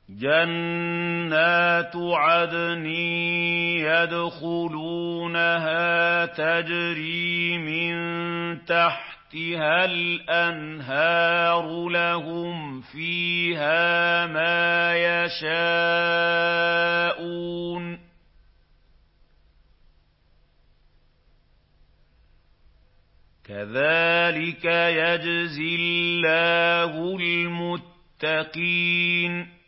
جَنَّاتُ عَدْنٍ يَدْخُلُونَهَا تَجْرِي مِن تَحْتِهَا الْأَنْهَارُ لَهُمْ فِيهَا مَا يَشَاءُونَ ۚ كَذَٰلِكَ يَجْزِي اللَّهُ الْمُتَّقِينَ